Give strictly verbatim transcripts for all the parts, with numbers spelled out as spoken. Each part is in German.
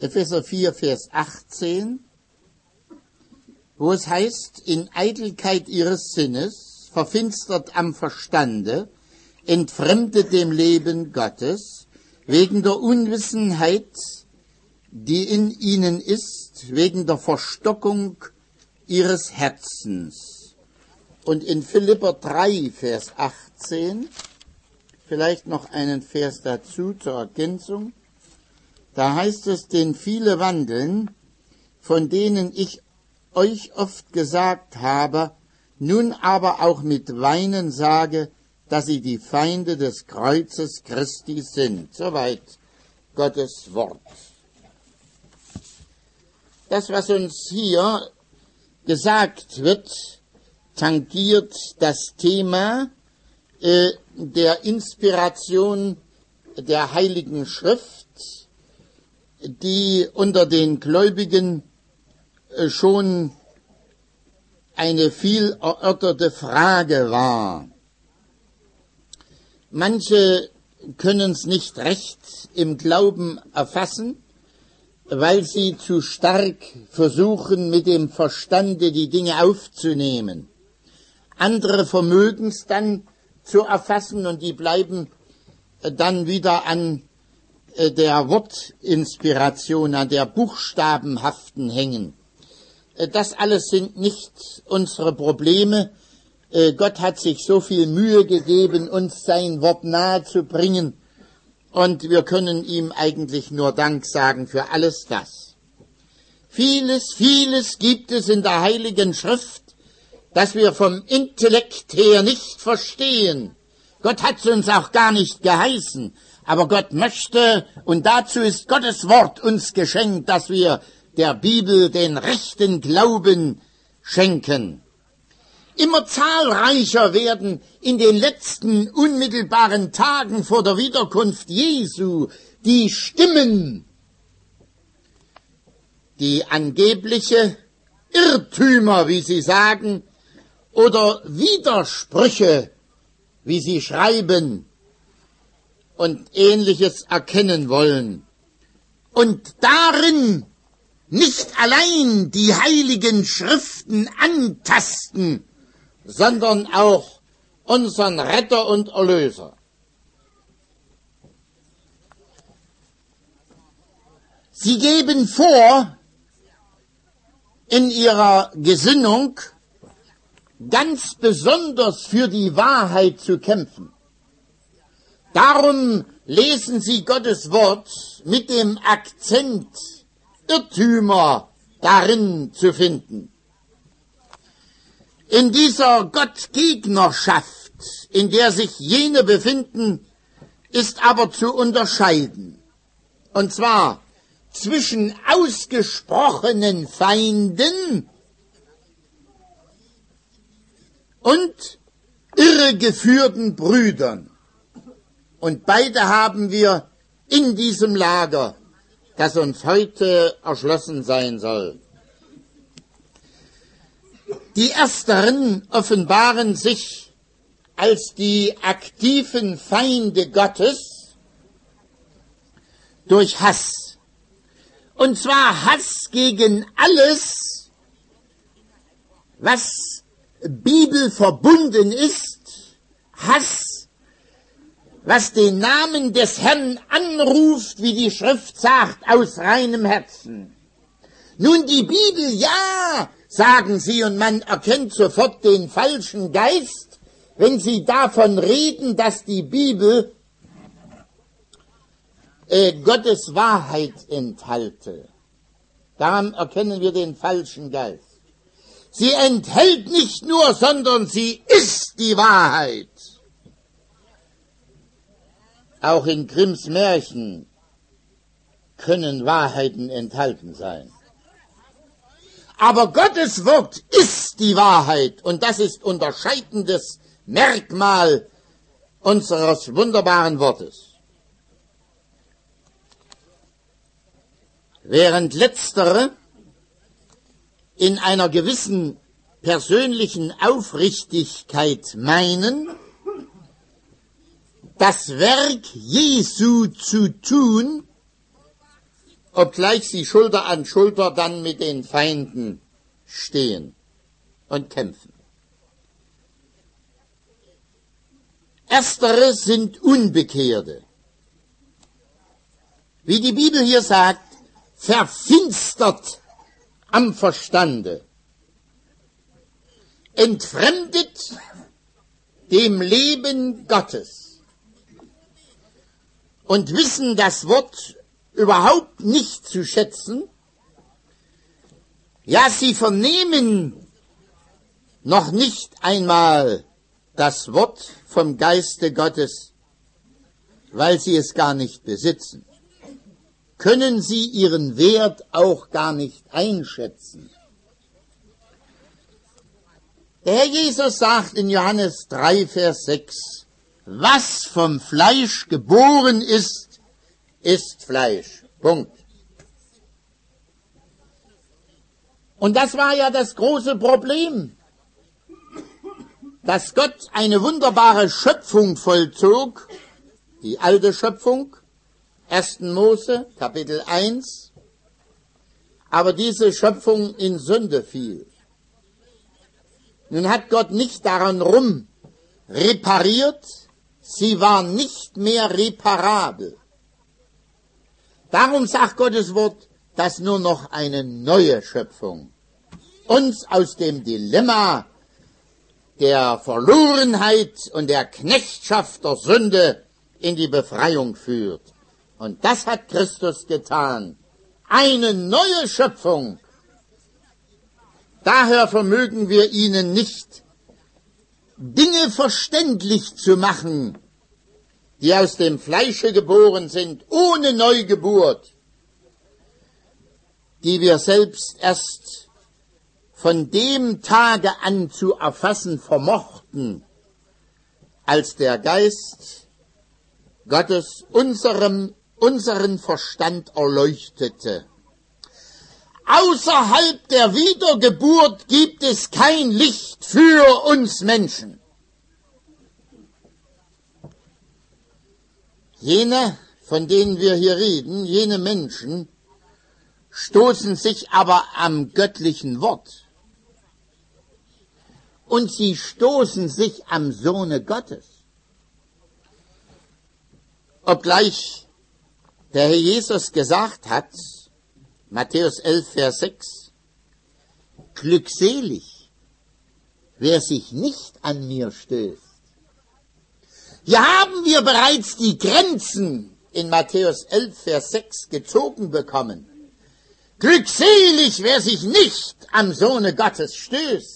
Epheser vier, Vers achtzehn, wo es heißt, in Eitelkeit ihres Sinnes, verfinstert am Verstande, entfremdet dem Leben Gottes, wegen der Unwissenheit, die in ihnen ist, wegen der Verstockung ihres Herzens. Und in Philipper drei, Vers achtzehn, vielleicht noch einen Vers dazu zur Ergänzung, da heißt es, denn viele wandeln, von denen ich euch oft gesagt habe, nun aber auch mit Weinen sage, dass sie die Feinde des Kreuzes Christi sind. Soweit Gottes Wort. Das, was uns hier gesagt wird, tangiert das Thema äh, der Inspiration der Heiligen Schrift, die unter den Gläubigen äh, schon eine viel erörterte Frage war. Manche können es nicht recht im Glauben erfassen, weil sie zu stark versuchen, mit dem Verstande die Dinge aufzunehmen. Andere vermögen es dann zu erfassen und die bleiben dann wieder an der Wortinspiration, an der Buchstabenhaften hängen. Das alles sind nicht unsere Probleme. Gott hat sich so viel Mühe gegeben, uns sein Wort nahe zu bringen. Und wir können ihm eigentlich nur Dank sagen für alles das. Vieles, vieles gibt es in der Heiligen Schrift, das wir vom Intellekt her nicht verstehen. Gott hat es uns auch gar nicht geheißen. Aber Gott möchte, und dazu ist Gottes Wort uns geschenkt, dass wir der Bibel den rechten Glauben schenken. Immer zahlreicher werden in den letzten unmittelbaren Tagen vor der Wiederkunft Jesu die Stimmen, die angebliche Irrtümer, wie sie sagen, oder Widersprüche, wie sie schreiben, und Ähnliches erkennen wollen. Und darin nicht allein die heiligen Schriften antasten, sondern auch unseren Retter und Erlöser. Sie geben vor, in ihrer Gesinnung ganz besonders für die Wahrheit zu kämpfen. Darum lesen sie Gottes Wort mit dem Akzent, Irrtümer darin zu finden. In dieser Gottgegnerschaft, in der sich jene befinden, ist aber zu unterscheiden. Und zwar zwischen ausgesprochenen Feinden und irregeführten Brüdern. Und beide haben wir in diesem Lager, das uns heute erschlossen sein soll. Die Ersteren offenbaren sich als die aktiven Feinde Gottes durch Hass. Und zwar Hass gegen alles, was bibelverbunden ist, Hass, was den Namen des Herrn anruft, wie die Schrift sagt, aus reinem Herzen. Nun, die Bibel, ja, sagen sie, und man erkennt sofort den falschen Geist, wenn sie davon reden, dass die Bibel äh, Gottes Wahrheit enthalte. Daran erkennen wir den falschen Geist. Sie enthält nicht nur, sondern sie ist die Wahrheit. Auch in Grimms Märchen können Wahrheiten enthalten sein. Aber Gottes Wort ist die Wahrheit, und das ist unterscheidendes Merkmal unseres wunderbaren Wortes. Während letztere in einer gewissen persönlichen Aufrichtigkeit meinen, das Werk Jesu zu tun, obgleich sie Schulter an Schulter dann mit den Feinden stehen und kämpfen. Erstere sind Unbekehrte. Wie die Bibel hier sagt, verfinstert am Verstande, entfremdet dem Leben Gottes und wissen das Wort überhaupt nicht zu schätzen. Ja, sie vernehmen noch nicht einmal das Wort vom Geiste Gottes, weil sie es gar nicht besitzen. Können sie ihren Wert auch gar nicht einschätzen. Der Herr Jesus sagt in Johannes drei, Vers sechs, was vom Fleisch geboren ist, ist Fleisch. Punkt. Und das war ja das große Problem, dass Gott eine wunderbare Schöpfung vollzog, die alte Schöpfung, ersten Mose, Kapitel eins, aber diese Schöpfung in Sünde fiel. Nun hat Gott nicht daran rum repariert, sie war nicht mehr reparabel. Darum sagt Gottes Wort, dass nur noch eine neue Schöpfung uns aus dem Dilemma der Verlorenheit und der Knechtschaft der Sünde in die Befreiung führt. Und das hat Christus getan. Eine neue Schöpfung. Daher vermögen wir ihnen nicht, Dinge verständlich zu machen, die aus dem Fleische geboren sind, ohne Neugeburt, die wir selbst erst von dem Tage an zu erfassen vermochten, als der Geist Gottes unserem, unseren Verstand erleuchtete. Außerhalb der Wiedergeburt gibt es kein Licht für uns Menschen. Jene, von denen wir hier reden, jene Menschen, stoßen sich aber am göttlichen Wort. Und sie stoßen sich am Sohne Gottes. Obgleich der Herr Jesus gesagt hat, Matthäus elf, Vers sechs, glückselig, wer sich nicht an mir stößt. Hier haben wir bereits die Grenzen in Matthäus elf, Vers sechs gezogen bekommen. Glückselig, wer sich nicht am Sohne Gottes stößt.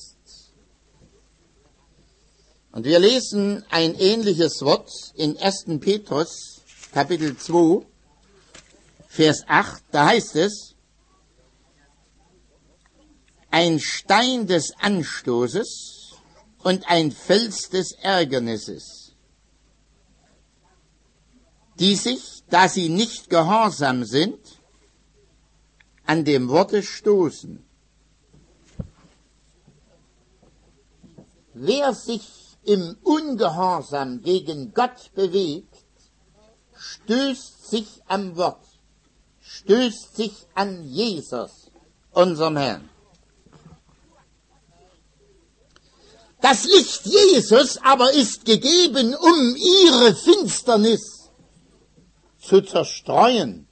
Und wir lesen ein ähnliches Wort in ersten Petrus, Kapitel zwei, Vers acht, da heißt es, ein Stein des Anstoßes und ein Fels des Ärgernisses, die sich, da sie nicht gehorsam sind, an dem Worte stoßen. Wer sich im Ungehorsam gegen Gott bewegt, stößt sich am Wort, stößt sich an Jesus, unserem Herrn. Das Licht Jesus aber ist gegeben, um ihre Finsternis zu zerstreuen.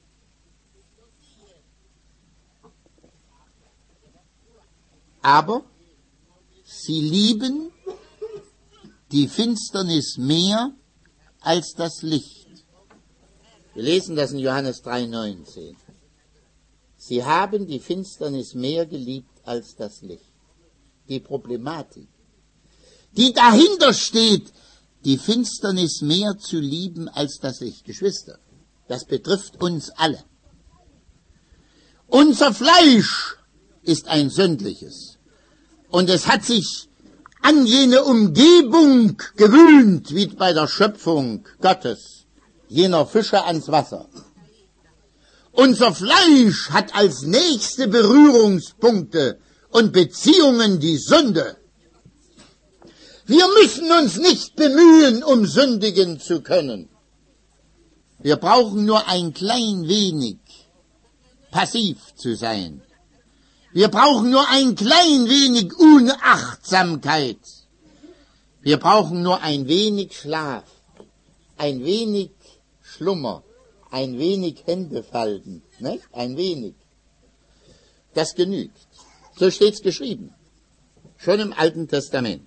Aber sie lieben die Finsternis mehr als das Licht. Wir lesen das in Johannes drei, neunzehn. Sie haben die Finsternis mehr geliebt als das Licht. Die Problematik, die dahinter steht, die Finsternis mehr zu lieben als das Licht. Geschwister, das betrifft uns alle. Unser Fleisch ist ein sündliches. Und es hat sich an jene Umgebung gewöhnt, wie bei der Schöpfung Gottes, jener Fische ans Wasser. Unser Fleisch hat als nächste Berührungspunkte und Beziehungen die Sünde. Wir müssen uns nicht bemühen, um sündigen zu können. Wir brauchen nur ein klein wenig passiv zu sein. Wir brauchen nur ein klein wenig Unachtsamkeit. Wir brauchen nur ein wenig Schlaf, ein wenig Schlummer, ein wenig Händefalten, nicht? Ein wenig. Das genügt. So steht's geschrieben. Schon im Alten Testament.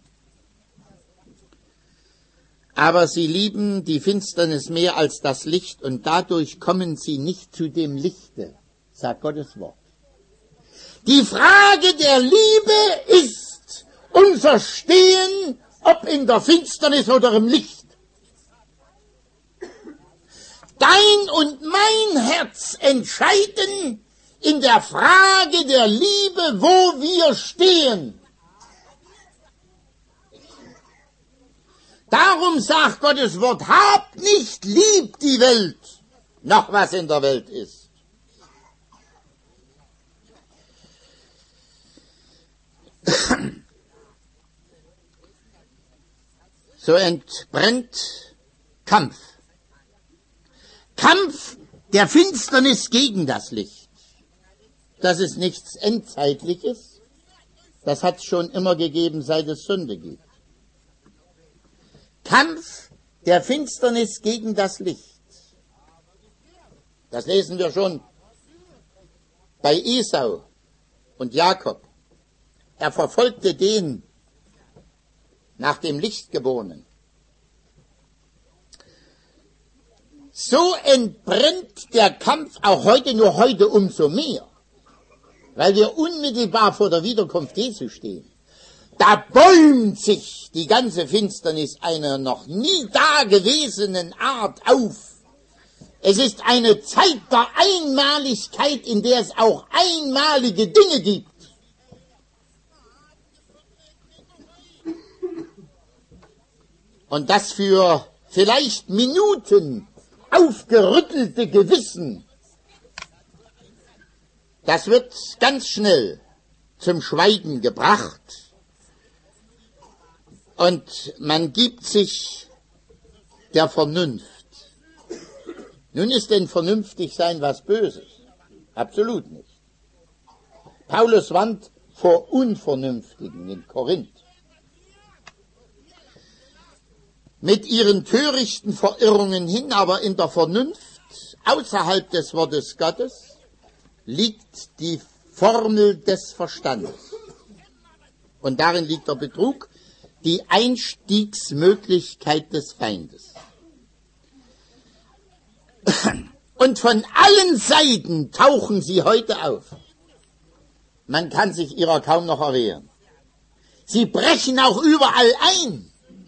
Aber sie lieben die Finsternis mehr als das Licht und dadurch kommen sie nicht zu dem Lichte, sagt Gottes Wort. Die Frage der Liebe ist unser Stehen, ob in der Finsternis oder im Licht. Dein und mein Herz entscheiden in der Frage der Liebe, wo wir stehen. Darum sagt Gottes Wort, habt nicht lieb die Welt, noch was in der Welt ist. So entbrennt Kampf. Kampf der Finsternis gegen das Licht. Das ist nichts Endzeitliches. Das hat es schon immer gegeben, seit es Sünde gibt. Kampf der Finsternis gegen das Licht. Das lesen wir schon bei Esau und Jakob. Er verfolgte den nach dem Licht Geborenen. So entbrennt der Kampf auch heute, nur heute umso mehr, weil wir unmittelbar vor der Wiederkunft Jesu stehen. Da bäumt sich die ganze Finsternis einer noch nie dagewesenen Art auf. Es ist eine Zeit der Einmaligkeit, in der es auch einmalige Dinge gibt. Und das für vielleicht Minuten aufgerüttelte Gewissen, das wird ganz schnell zum Schweigen gebracht und man gibt sich der Vernunft. Nun ist denn vernünftig sein was Böses? Absolut nicht. Paulus warnt vor Unvernünftigen in Korinth. Mit ihren törichten Verirrungen hin, aber in der Vernunft, außerhalb des Wortes Gottes, liegt die Formel des Verstandes. Und darin liegt der Betrug, die Einstiegsmöglichkeit des Feindes. Und von allen Seiten tauchen sie heute auf. Man kann sich ihrer kaum noch erwehren. Sie brechen auch überall ein.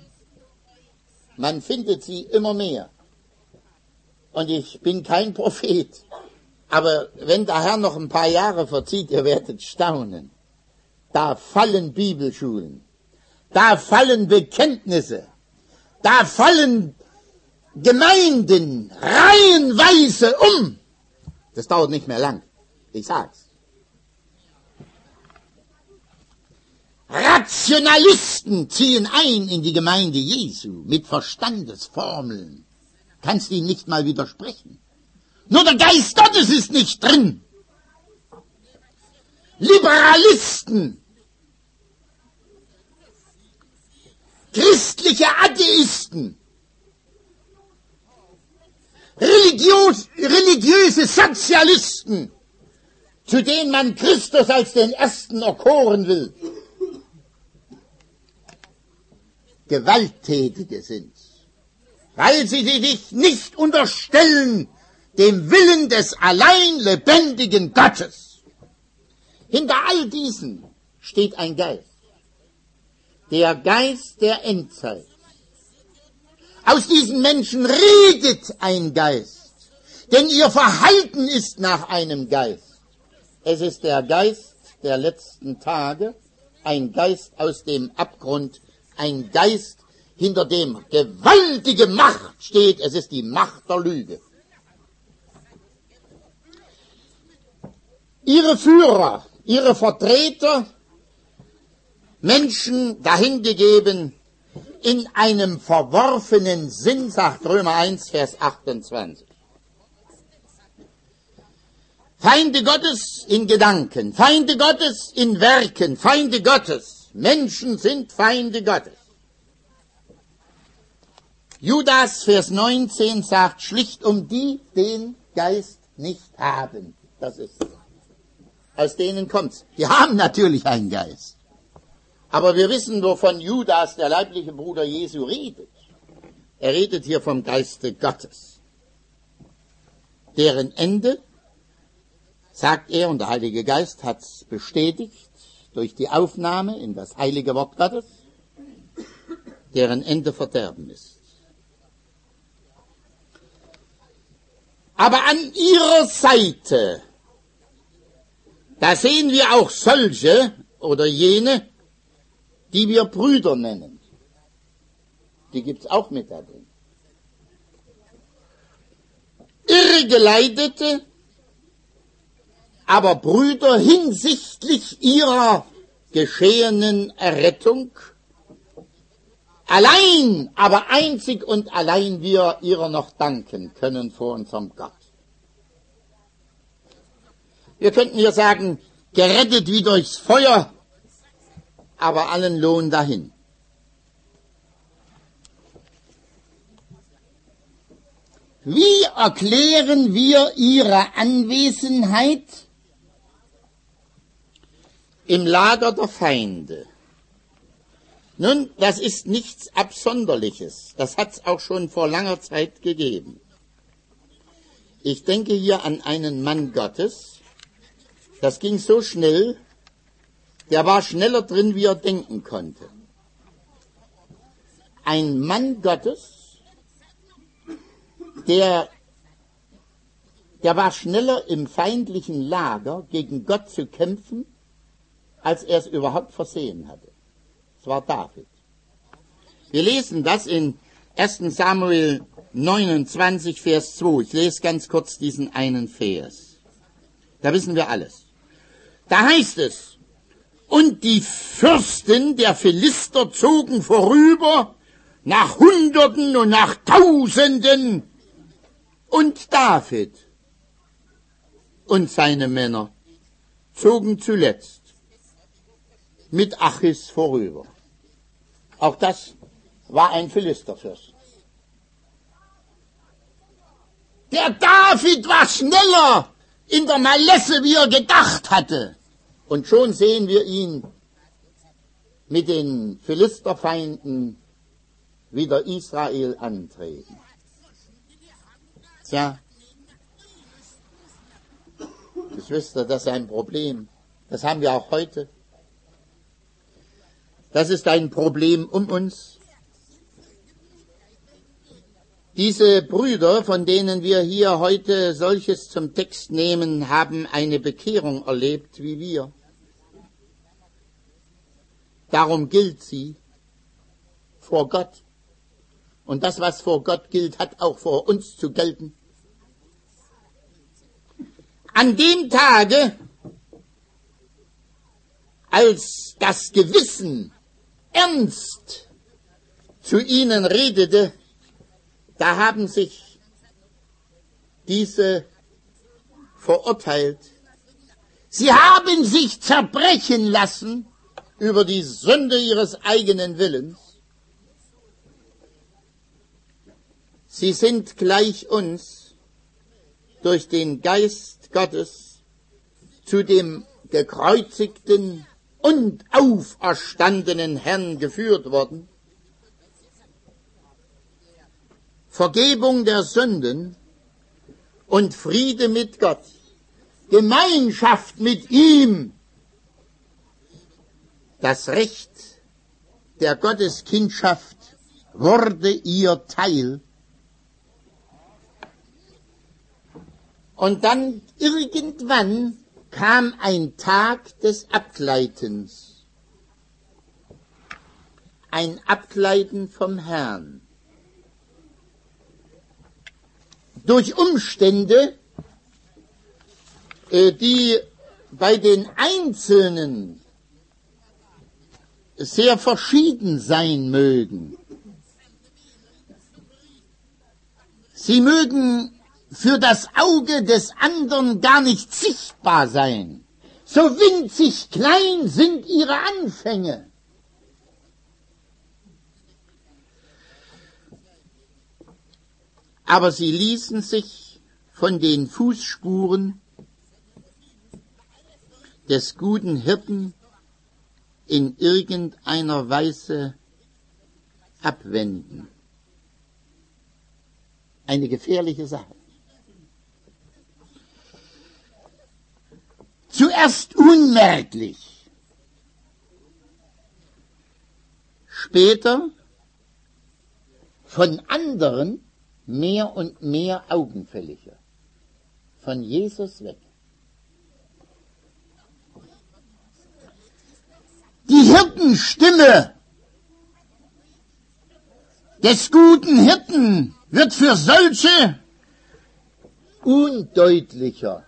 Man findet sie immer mehr. Und ich bin kein Prophet. Aber wenn der Herr noch ein paar Jahre verzieht, ihr werdet staunen. Da fallen Bibelschulen. Da fallen Bekenntnisse. Da fallen Gemeinden reihenweise um. Das dauert nicht mehr lang. Ich sag's. Rationalisten ziehen ein in die Gemeinde Jesu mit Verstandesformeln. Kannst ihnen nicht mal widersprechen. Nur der Geist Gottes ist nicht drin. Liberalisten, christliche Atheisten, religiös, religiöse Sozialisten, zu denen man Christus als den Ersten erkoren will. Gewalttätige sind, weil sie sich nicht unterstellen dem Willen des allein lebendigen Gottes. Hinter all diesen steht ein Geist, der Geist der Endzeit. Aus diesen Menschen redet ein Geist, denn ihr Verhalten ist nach einem Geist. Es ist der Geist der letzten Tage, ein Geist aus dem Abgrund, ein Geist, hinter dem gewaltige Macht steht. Es ist die Macht der Lüge. Ihre Führer, ihre Vertreter, Menschen dahingegeben in einem verworfenen Sinn, sagt Römer eins, Vers achtundzwanzig. Feinde Gottes in Gedanken, Feinde Gottes in Werken, Feinde Gottes. Menschen sind Feinde Gottes. Judas, Vers neunzehn, sagt schlicht um die den Geist nicht haben. Das ist es. Aus denen kommt's. Die haben natürlich einen Geist. Aber wir wissen, wovon Judas, der leibliche Bruder Jesu, redet. Er redet hier vom Geiste Gottes. Deren Ende, sagt er, und der Heilige Geist hat's bestätigt, durch die Aufnahme in das heilige Wort Gottes, deren Ende Verderben ist. Aber an ihrer Seite, da sehen wir auch solche oder jene, die wir Brüder nennen. Die gibt's auch mit da drin. Irregeleitete, aber Brüder hinsichtlich ihrer geschehenen Errettung, allein, aber einzig und allein wir ihrer noch danken können vor unserem Gott. Wir könnten hier sagen, gerettet wie durchs Feuer, aber allen Lohn dahin. Wie erklären wir ihre Anwesenheit im Lager der Feinde? Nun, das ist nichts Absonderliches. Das hat es auch schon vor langer Zeit gegeben. Ich denke hier an einen Mann Gottes. Das ging so schnell, der war schneller drin, wie er denken konnte. Ein Mann Gottes, der, der war schneller im feindlichen Lager gegen Gott zu kämpfen, als er es überhaupt versehen hatte. Es war David. Wir lesen das in erster Samuel neunundzwanzig, Vers zwei. Ich lese ganz kurz diesen einen Vers. Da wissen wir alles. Da heißt es, und die Fürsten der Philister zogen vorüber nach Hunderten und nach Tausenden, und David und seine Männer zogen zuletzt mit Achis vorüber. Auch das war ein Philisterfürst. Der David war schneller in der Malesse, wie er gedacht hatte. Und schon sehen wir ihn mit den Philisterfeinden wieder Israel antreten. Tja, Geschwister, das ist ein Problem. Das haben wir auch heute. Das ist ein Problem um uns. Diese Brüder, von denen wir hier heute solches zum Text nehmen, haben eine Bekehrung erlebt wie wir. Darum gilt sie vor Gott. Und das, was vor Gott gilt, hat auch vor uns zu gelten. An dem Tage, als das Gewissen ernst zu ihnen redete, da haben sich diese verurteilt. Sie haben sich zerbrechen lassen über die Sünde ihres eigenen Willens. Sie sind gleich uns durch den Geist Gottes zu dem gekreuzigten und auferstandenen Herrn geführt worden. Vergebung der Sünden und Friede mit Gott, Gemeinschaft mit ihm, das Recht der Gotteskindschaft wurde ihr Teil. Und dann irgendwann kam ein Tag des Abgleitens, ein Abgleiten vom Herrn. Durch Umstände, die bei den Einzelnen sehr verschieden sein mögen. Sie mögen für das Auge des anderen gar nicht sichtbar sein. So winzig klein sind ihre Anfänge. Aber sie ließen sich von den Fußspuren des guten Hirten in irgendeiner Weise abwenden. Eine gefährliche Sache. Zuerst unmerklich, später von anderen mehr und mehr augenfälliger, von Jesus weg. Die Hirtenstimme des guten Hirten wird für solche undeutlicher,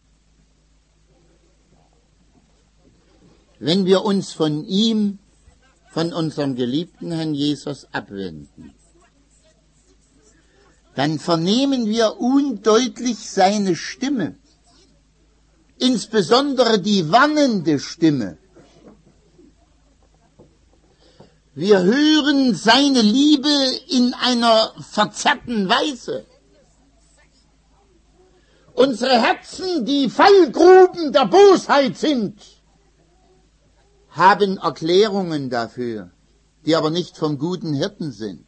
wenn wir uns von ihm, von unserem geliebten Herrn Jesus abwenden. Dann vernehmen wir undeutlich seine Stimme, insbesondere die warnende Stimme. Wir hören seine Liebe in einer verzerrten Weise. Unsere Herzen, die Fallgruben der Bosheit sind, haben Erklärungen dafür, die aber nicht vom guten Hirten sind.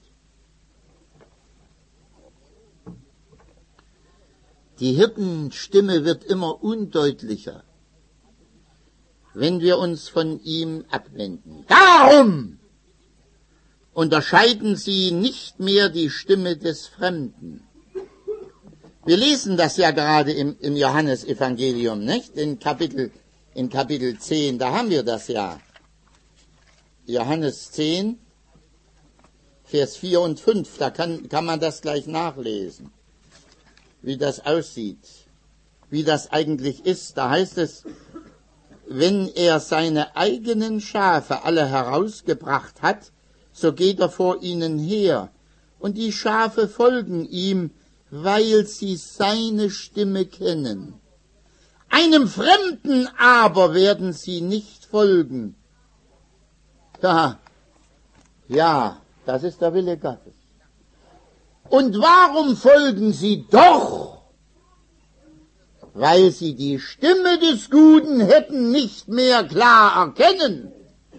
Die Hirtenstimme wird immer undeutlicher, wenn wir uns von ihm abwenden. Darum unterscheiden sie nicht mehr die Stimme des Fremden. Wir lesen das ja gerade im, im Johannesevangelium, nicht? In Kapitel, in Kapitel zehn, da haben wir das ja. Johannes zehn, Vers vier und fünf, da kann, kann man das gleich nachlesen, wie das aussieht, wie das eigentlich ist. Da heißt es, wenn er seine eigenen Schafe alle herausgebracht hat, so geht er vor ihnen her, und die Schafe folgen ihm, weil sie seine Stimme kennen. Einem Fremden aber werden sie nicht folgen. Ja, ja, das ist der Wille Gottes. Und warum folgen sie doch? Weil sie die Stimme des guten Hirten nicht mehr klar erkennen.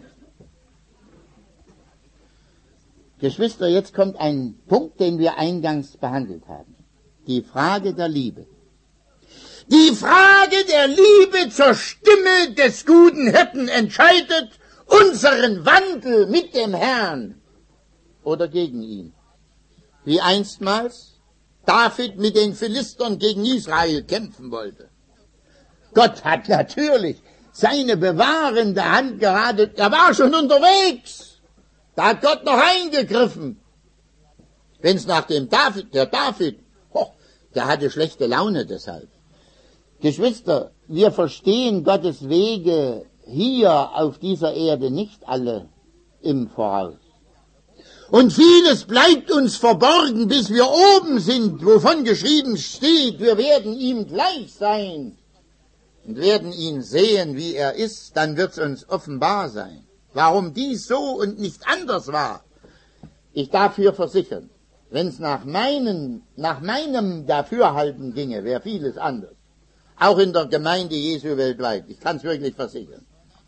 Geschwister, jetzt kommt ein Punkt, den wir eingangs behandelt haben. Die Frage der Liebe. Die Frage der Liebe zur Stimme des guten Hirten entscheidet unseren Wandel mit dem Herrn oder gegen ihn. Wie einstmals David mit den Philistern gegen Israel kämpfen wollte. Gott hat natürlich seine bewahrende Hand gerade, er war schon unterwegs. Da hat Gott noch eingegriffen. Wenn es nach dem David, der David, oh, der hatte schlechte Laune deshalb. Geschwister, wir verstehen Gottes Wege hier auf dieser Erde nicht alle im Voraus. Und vieles bleibt uns verborgen, bis wir oben sind, wovon geschrieben steht, wir werden ihm gleich sein und werden ihn sehen, wie er ist, dann wird es uns offenbar sein. Warum dies so und nicht anders war, ich darf hier versichern, wenn es nach, nach meinem Dafürhalten ginge, wäre vieles anders. Auch in der Gemeinde Jesu weltweit, ich kann es wirklich versichern.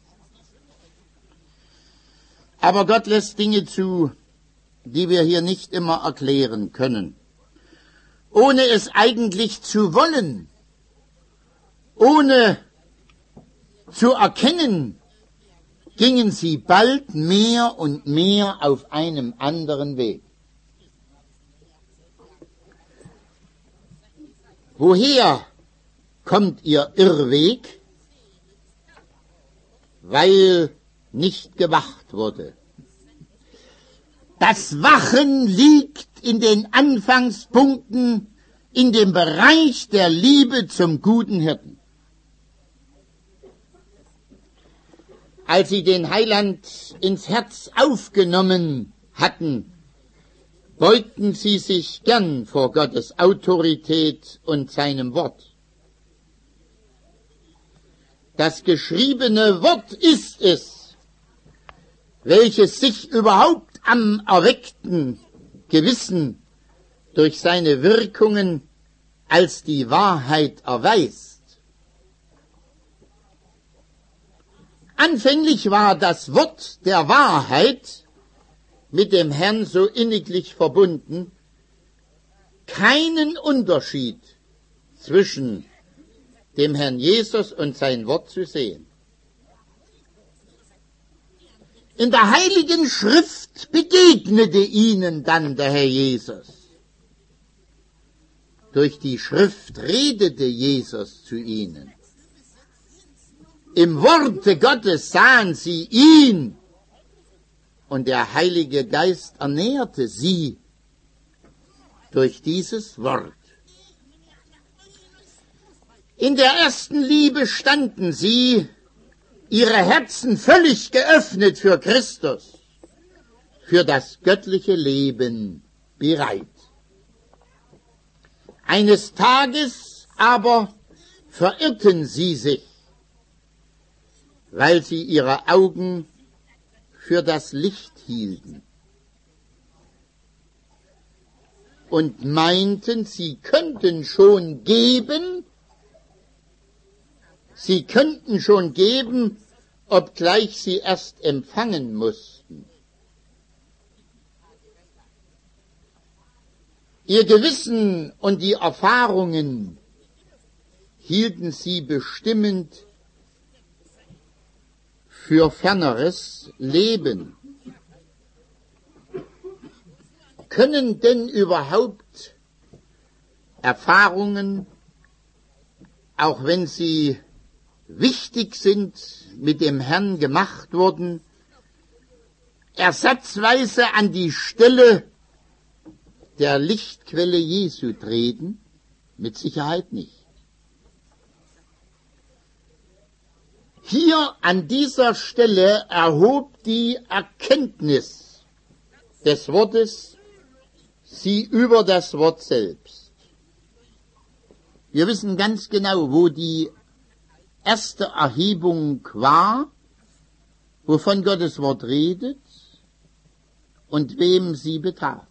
Aber Gott lässt Dinge zu, die wir hier nicht immer erklären können. Ohne es eigentlich zu wollen, ohne zu erkennen, gingen sie bald mehr und mehr auf einem anderen Weg. Woher kommt ihr Irrweg? Weil nicht gewacht wurde. Das Wachen liegt in den Anfangspunkten in dem Bereich der Liebe zum guten Hirten. Als sie den Heiland ins Herz aufgenommen hatten beugten sie sich gern vor Gottes Autorität und seinem Wort. Das geschriebene Wort ist es, welches sich überhaupt am erweckten Gewissen durch seine Wirkungen als die Wahrheit erweist. Anfänglich war das Wort der Wahrheit mit dem Herrn so inniglich verbunden, keinen Unterschied zwischen dem Herrn Jesus und sein Wort zu sehen. In der Heiligen Schrift begegnete ihnen dann der Herr Jesus. Durch die Schrift redete Jesus zu ihnen. Im Worte Gottes sahen sie ihn und der Heilige Geist ernährte sie durch dieses Wort. In der ersten Liebe standen sie, ihre Herzen völlig geöffnet für Christus, für das göttliche Leben bereit. Eines Tages aber verirrten sie sich, weil sie ihre Augen für das Licht hielten und meinten, sie könnten schon geben, sie könnten schon geben, obgleich sie erst empfangen mussten. Ihr Gewissen und die Erfahrungen hielten sie bestimmend für ferneres Leben. Können denn überhaupt Erfahrungen, auch wenn sie wichtig sind, mit dem Herrn gemacht wurden, ersatzweise an die Stelle der Lichtquelle Jesu treten? Mit Sicherheit nicht. Hier an dieser Stelle erhob die Erkenntnis des Wortes sie über das Wort selbst. Wir wissen ganz genau, wo die erste Erhebung war, wovon Gottes Wort redet und wem sie betraf.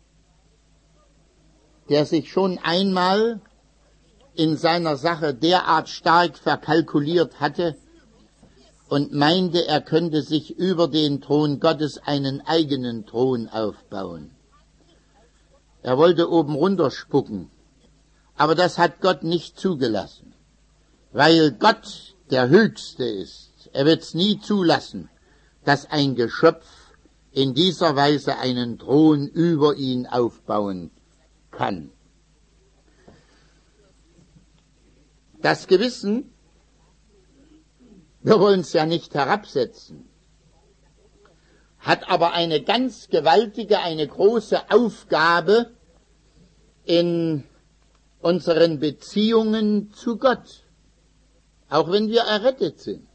Der sich schon einmal in seiner Sache derart stark verkalkuliert hatte und meinte, er könnte sich über den Thron Gottes einen eigenen Thron aufbauen. Er wollte oben runterspucken, aber das hat Gott nicht zugelassen, weil Gott der Höchste ist. Er wird es nie zulassen, dass ein Geschöpf in dieser Weise einen Thron über ihn aufbauen kann. Das Gewissen, wir wollen es ja nicht herabsetzen, hat aber eine ganz gewaltige, eine große Aufgabe in unseren Beziehungen zu Gott, auch wenn wir errettet sind.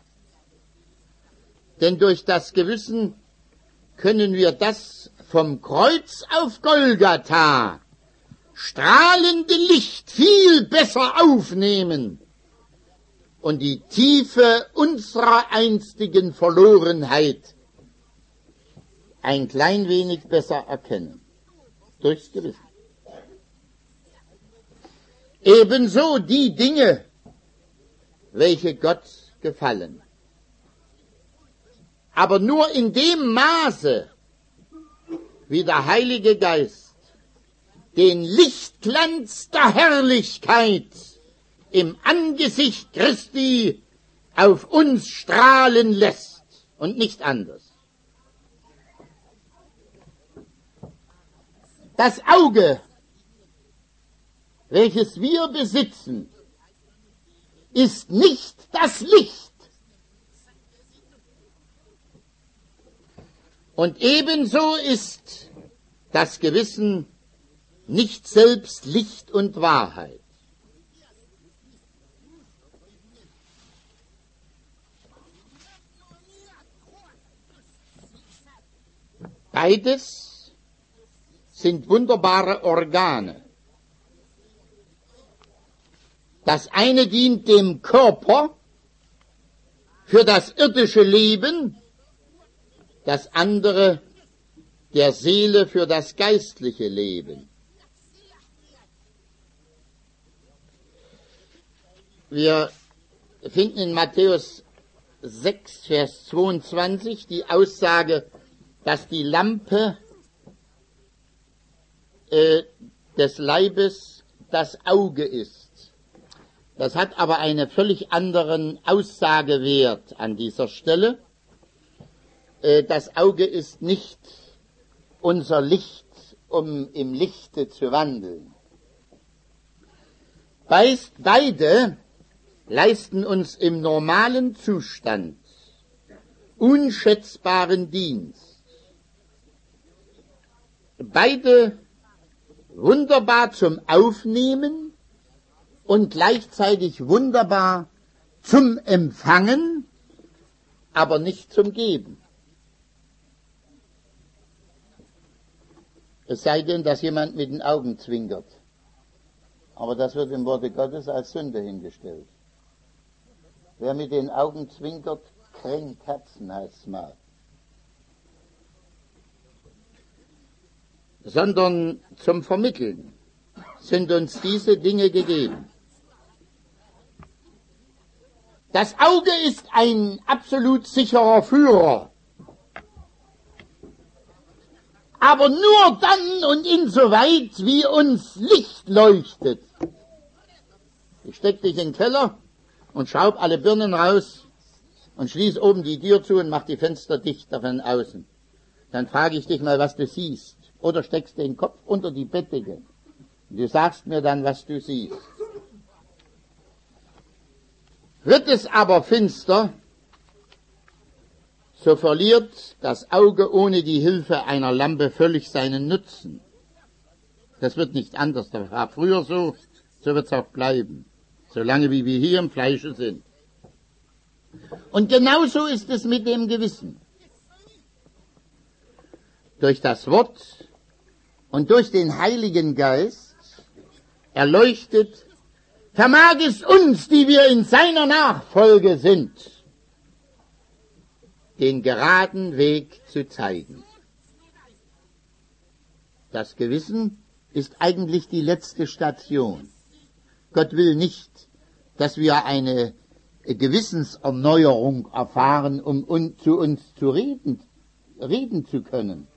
Denn durch das Gewissen können wir das vom Kreuz auf Golgatha strahlende Licht viel besser aufnehmen und die Tiefe unserer einstigen Verlorenheit ein klein wenig besser erkennen. Durchs Gewissen. Ebenso die Dinge, welche Gott gefallen. Aber nur in dem Maße, wie der Heilige Geist den Lichtglanz der Herrlichkeit im Angesicht Christi auf uns strahlen lässt und nicht anders. Das Auge, welches wir besitzen, ist nicht das Licht. Und ebenso ist das Gewissen nicht selbst Licht und Wahrheit. Beides sind wunderbare Organe. Das eine dient dem Körper für das irdische Leben, das andere der Seele für das geistliche Leben. Wir finden in Matthäus sechs, Vers zweiundzwanzig die Aussage, dass die Lampe äh, des Leibes das Auge ist. Das hat aber einen völlig anderen Aussagewert an dieser Stelle. Äh, das Auge ist nicht unser Licht, um im Lichte zu wandeln. Beide leisten uns im normalen Zustand unschätzbaren Dienst. Beide wunderbar zum Aufnehmen und gleichzeitig wunderbar zum Empfangen, aber nicht zum Geben. Es sei denn, dass jemand mit den Augen zwinkert. Aber das wird im Worte Gottes als Sünde hingestellt. Wer mit den Augen zwinkert, kränkt Herzen, heißt es mal. Sondern zum Vermitteln sind uns diese Dinge gegeben. Das Auge ist ein absolut sicherer Führer. Aber nur dann und insoweit, wie uns Licht leuchtet. Ich steck dich in den Keller und schraub alle Birnen raus und schließ oben die Tür zu und mach die Fenster dichter von außen. Dann frage ich dich mal, was du siehst. Oder steckst den Kopf unter die Bettdecke. Und du sagst mir dann, was du siehst. Wird es aber finster, so verliert das Auge ohne die Hilfe einer Lampe völlig seinen Nutzen. Das wird nicht anders. Das war früher so, so wird es auch bleiben. Solange wie wir hier im Fleische sind. Und genauso ist es mit dem Gewissen. Durch das Wort und durch den Heiligen Geist erleuchtet, vermag es uns, die wir in seiner Nachfolge sind, den geraden Weg zu zeigen. Das Gewissen ist eigentlich die letzte Station. Gott will nicht, dass wir eine Gewissenserneuerung erfahren, um un- zu uns zu reden, reden zu können,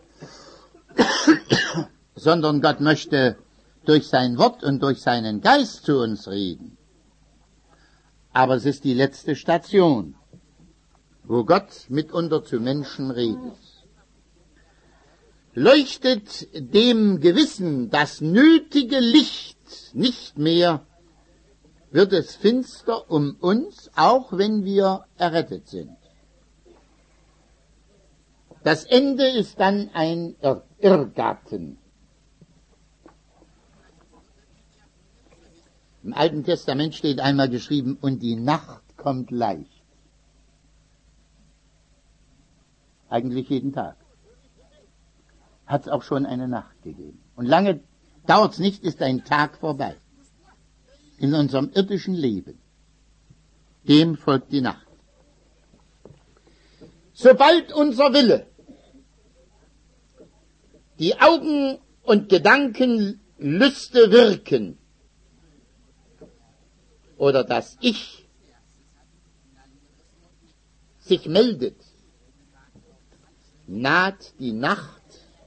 sondern Gott möchte durch sein Wort und durch seinen Geist zu uns reden. Aber es ist die letzte Station, wo Gott mitunter zu Menschen redet. Leuchtet dem Gewissen das nötige Licht nicht mehr, wird es finster um uns, auch wenn wir errettet sind. Das Ende ist dann ein Irr- Irrgarten. Im Alten Testament steht einmal geschrieben, und die Nacht kommt leicht. Eigentlich jeden Tag. Hat es auch schon eine Nacht gegeben. Und lange dauert es nicht, ist ein Tag vorbei. In unserem irdischen Leben. Dem folgt die Nacht. Sobald unser Wille die Augen und Gedankenlüste wirken oder das Ich sich meldet, naht die Nacht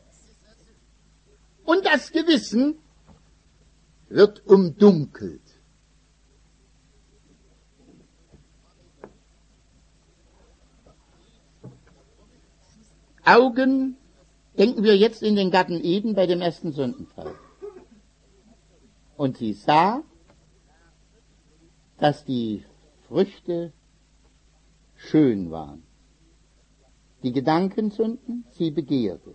und das Gewissen wird umdunkelt. Augen, denken wir jetzt in den Garten Eden bei dem ersten Sündenfall. Und sie sah, dass die Früchte schön waren. Die Gedankensünden, sie begehrte.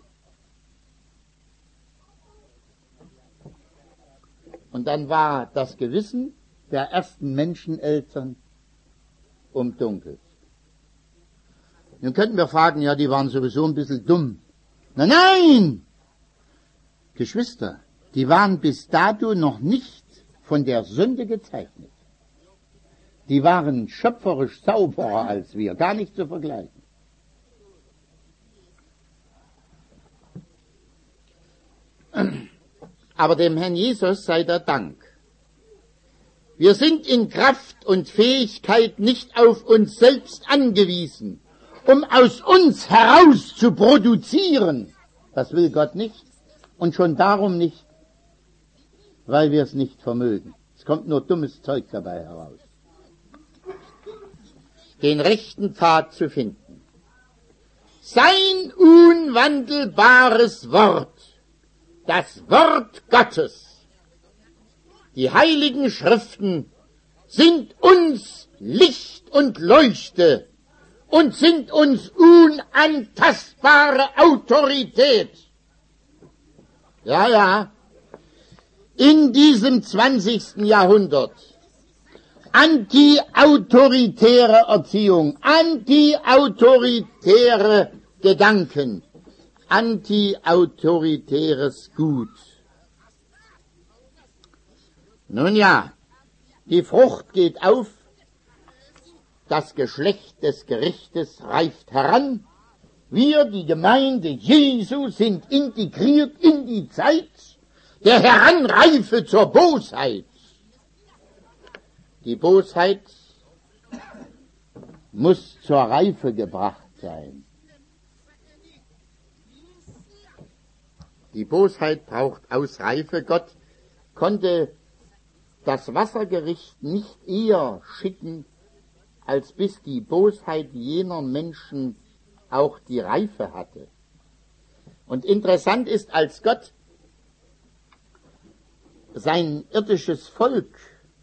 Und dann war das Gewissen der ersten Menscheneltern umdunkelt. Nun könnten wir fragen, ja, die waren sowieso ein bisschen dumm. Nein, nein! Geschwister, die waren bis dato noch nicht von der Sünde gezeichnet. Die waren schöpferisch sauberer als wir, gar nicht zu vergleichen. Aber dem Herrn Jesus sei der Dank. Wir sind in Kraft und Fähigkeit nicht auf uns selbst angewiesen, um aus uns heraus zu produzieren. Das will Gott nicht und schon darum nicht, weil wir es nicht vermögen. Es kommt nur dummes Zeug dabei heraus. Den rechten Pfad zu finden. Sein unwandelbares Wort, das Wort Gottes, die heiligen Schriften sind uns Licht und Leuchte und sind uns unantastbare Autorität. Ja, ja, in diesem zwanzigsten Jahrhundert anti-autoritäre Erziehung, anti-autoritäre Gedanken, anti-autoritäres Gut. Nun ja, die Frucht geht auf, das Geschlecht des Gerichtes reift heran, wir, die Gemeinde Jesu, sind integriert in die Zeit der Heranreife zur Bosheit. Die Bosheit muss zur Reife gebracht sein. Die Bosheit braucht Ausreife. Gott konnte das Wassergericht nicht eher schicken, als bis die Bosheit jener Menschen auch die Reife hatte. Und interessant ist, als Gott sein irdisches Volk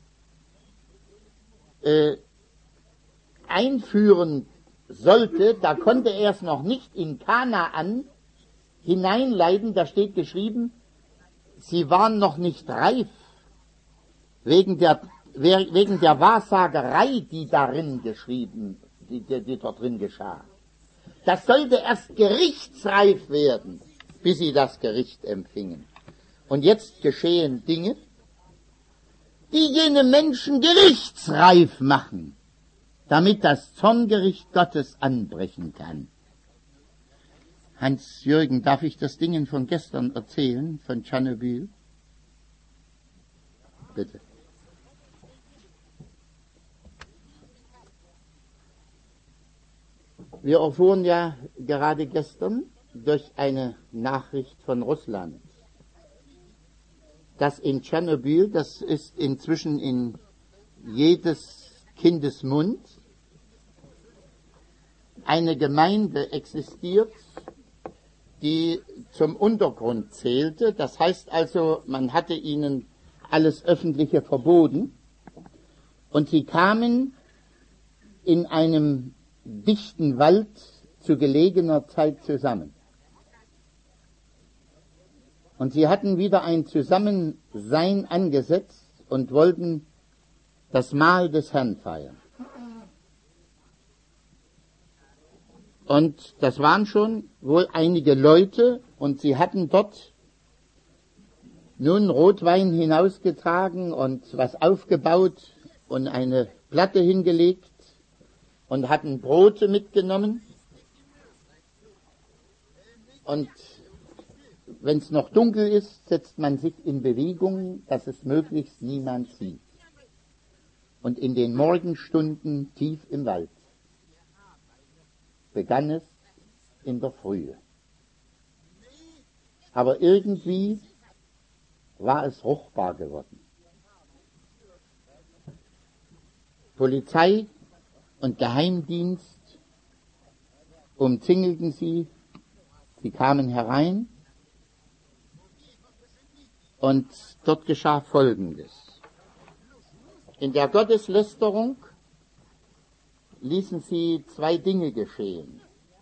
äh, einführen sollte, da konnte er es noch nicht in Kanaan hineinleiten, da steht geschrieben, sie waren noch nicht reif, wegen der, wegen der Wahrsagerei, die darin geschrieben, die, die, die dort drin geschah. Das sollte erst gerichtsreif werden, bis sie das Gericht empfingen. Und jetzt geschehen Dinge, die jene Menschen gerichtsreif machen, damit das Zorngericht Gottes anbrechen kann. Hans-Jürgen, darf ich das Ding von gestern erzählen, von Tschernobyl? Bitte. Wir erfuhren ja gerade gestern durch eine Nachricht von Russland, dass in Tschernobyl, das ist inzwischen in jedes Kindes Mund, eine Gemeinde existiert, die zum Untergrund zählte. Das heißt also, man hatte ihnen alles Öffentliche verboten und sie kamen in einem dichten Wald zu gelegener Zeit zusammen. Und sie hatten wieder ein Zusammensein angesetzt und wollten das Mahl des Herrn feiern. Und das waren schon wohl einige Leute und sie hatten dort nun Rotwein hinausgetragen und was aufgebaut und eine Platte hingelegt und hatten Brote mitgenommen. Und wenn es noch dunkel ist, setzt man sich in Bewegung, dass es möglichst niemand sieht. Und in den Morgenstunden tief im Wald begann es in der Frühe. Aber irgendwie war es ruchbar geworden. Polizei und Geheimdienst umzingelten sie, sie kamen herein und dort geschah Folgendes. In der Gotteslästerung ließen sie zwei Dinge geschehen.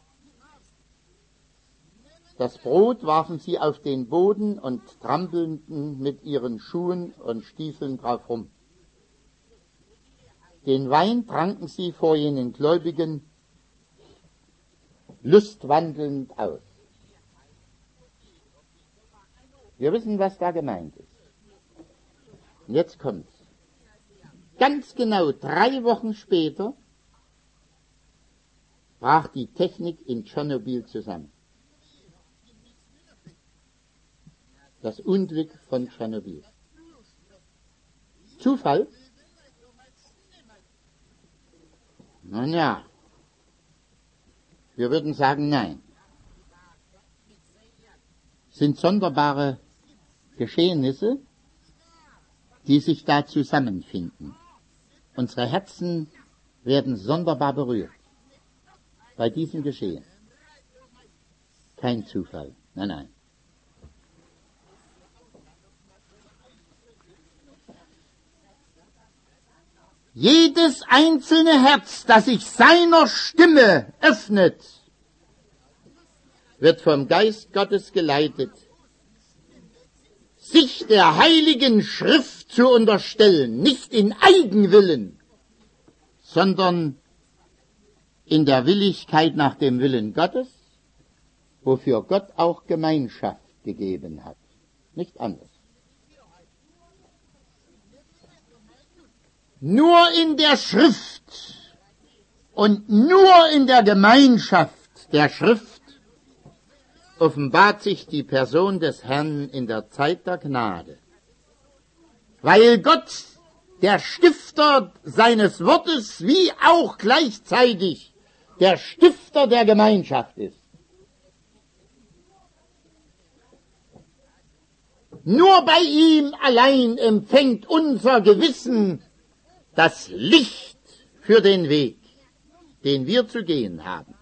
Das Brot warfen sie auf den Boden und trampelten mit ihren Schuhen und Stiefeln drauf rum. Den Wein tranken sie vor jenen Gläubigen lustwandelnd aus. Wir wissen, was da gemeint ist. Und jetzt kommt's. Ganz genau drei Wochen später brach die Technik in Tschernobyl zusammen. Das Unglück von Tschernobyl. Zufall? Nun ja, wir würden sagen, nein. Es sind sonderbare Geschehnisse, die sich da zusammenfinden. Unsere Herzen werden sonderbar berührt bei diesem Geschehen. Kein Zufall, nein, nein. Jedes einzelne Herz, das sich seiner Stimme öffnet, wird vom Geist Gottes geleitet, sich der Heiligen Schrift zu unterstellen, nicht in Eigenwillen, sondern in der Willigkeit nach dem Willen Gottes, wofür Gott auch Gemeinschaft gegeben hat, nicht anders. Nur in der Schrift und nur in der Gemeinschaft der Schrift offenbart sich die Person des Herrn in der Zeit der Gnade. Weil Gott der Stifter seines Wortes wie auch gleichzeitig der Stifter der Gemeinschaft ist. Nur bei ihm allein empfängt unser Gewissen das Licht für den Weg, den wir zu gehen haben,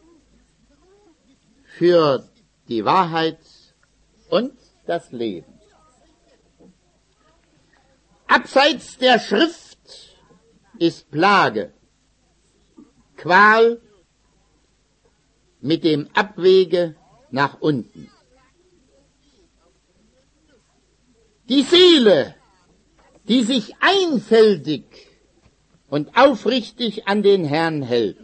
für die Wahrheit und das Leben. Abseits der Schrift ist Plage, Qual mit dem Abwege nach unten. Die Seele, die sich einfältig und aufrichtig an den Herrn hält,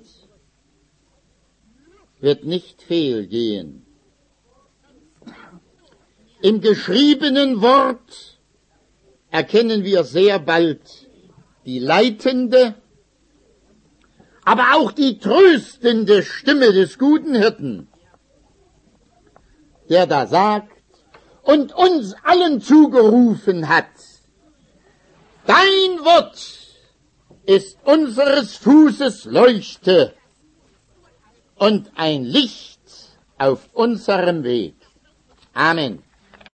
wird nicht fehlgehen. Im geschriebenen Wort erkennen wir sehr bald die leitende, aber auch die tröstende Stimme des guten Hirten, der da sagt und uns allen zugerufen hat: Dein Wort ist unseres Fußes Leuchte und ein Licht auf unserem Weg. Amen.